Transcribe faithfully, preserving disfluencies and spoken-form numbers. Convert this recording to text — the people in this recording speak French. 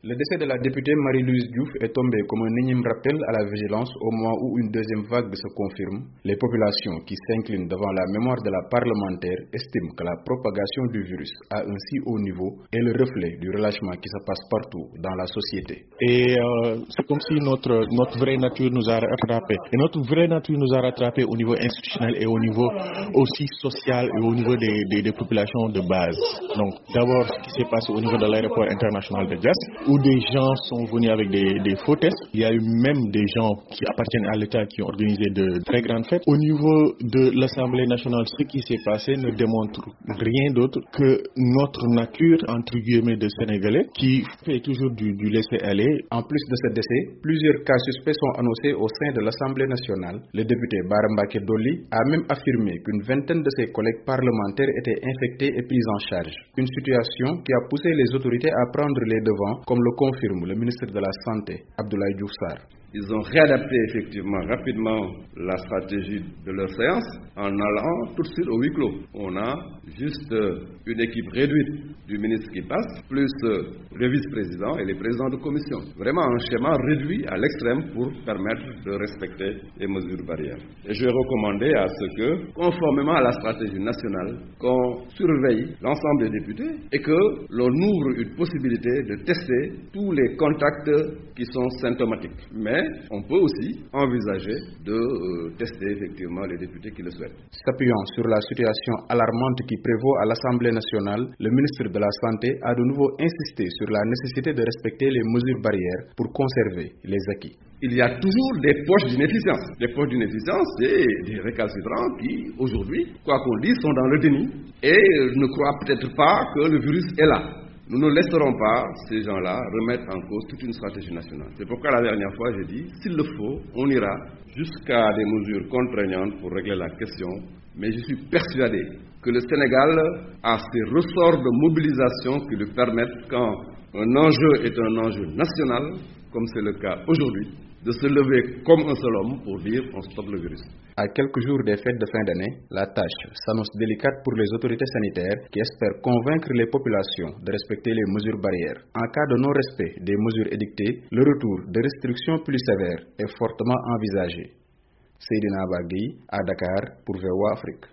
Le décès de la députée Marie-Louise Diouf est tombé comme un énième rappel à la vigilance au moment où une deuxième vague se confirme. Les populations qui s'inclinent devant la mémoire de la parlementaire estiment que la propagation du virus à un si haut niveau est le reflet du relâchement qui se passe partout dans la société. Et euh, c'est comme si notre, notre vraie nature nous a rattrapés. Et notre vraie nature nous a rattrapés au niveau institutionnel et au niveau aussi social et au niveau des, des, des populations de base. Donc d'abord ce qui s'est passé au niveau de l'aéroport international de Diass, où des gens sont venus avec des, des faux tests. Il y a eu même des gens qui appartiennent à l'État qui ont organisé de très grandes fêtes. Au niveau de l'Assemblée nationale, ce qui s'est passé ne démontre rien d'autre que notre nature, entre guillemets, de Sénégalais, qui fait toujours du, du laisser-aller. En plus de ce décès, plusieurs cas suspects sont annoncés au sein de l'Assemblée nationale. Le député Bara Mbacké Dolly a même affirmé qu'une vingtaine de ses collègues parlementaires étaient infectés et pris en charge. Une situation qui a poussé les autorités à prendre les devants, comme le confirme le ministre de la Santé, Abdoulaye Diouf Sarr. Ils ont réadapté effectivement rapidement la stratégie de leur séance en allant tout de suite au huis clos. On a juste une équipe réduite du ministre qui passe, plus le vice-président et les présidents de commission. Vraiment un schéma réduit à l'extrême pour permettre de respecter les mesures barrières. Et je vais recommander à ce que, conformément à la stratégie nationale, qu'on surveille l'ensemble des députés et que l'on ouvre une possibilité de tester tous les contacts qui sont symptomatiques. Mais on peut aussi envisager de euh, tester effectivement les députés qui le souhaitent. S'appuyant sur la situation alarmante qui prévaut à l'Assemblée nationale, le ministre de la Santé a de nouveau insisté sur la nécessité de respecter les mesures barrières pour conserver les acquis. Il y a toujours des poches d'inefficience. Les poches d'inefficience, c'est des récalcitrants qui, aujourd'hui, quoi qu'on dise, sont dans le déni et ne croient peut-être pas que le virus est là. Nous ne laisserons pas ces gens-là remettre en cause toute une stratégie nationale. C'est pourquoi la dernière fois, j'ai dit, s'il le faut, on ira jusqu'à des mesures contraignantes pour régler la question. Mais je suis persuadé que le Sénégal a ses ressorts de mobilisation qui lui permettent, quand un enjeu est un enjeu national, comme c'est le cas aujourd'hui, de se lever comme un seul homme pour dire on stoppe le virus. À quelques jours des fêtes de fin d'année, la tâche s'annonce délicate pour les autorités sanitaires qui espèrent convaincre les populations de respecter les mesures barrières. En cas de non-respect des mesures édictées, le retour de restrictions plus sévères est fortement envisagé. Seydina Bagui à Dakar pour V O A Afrique.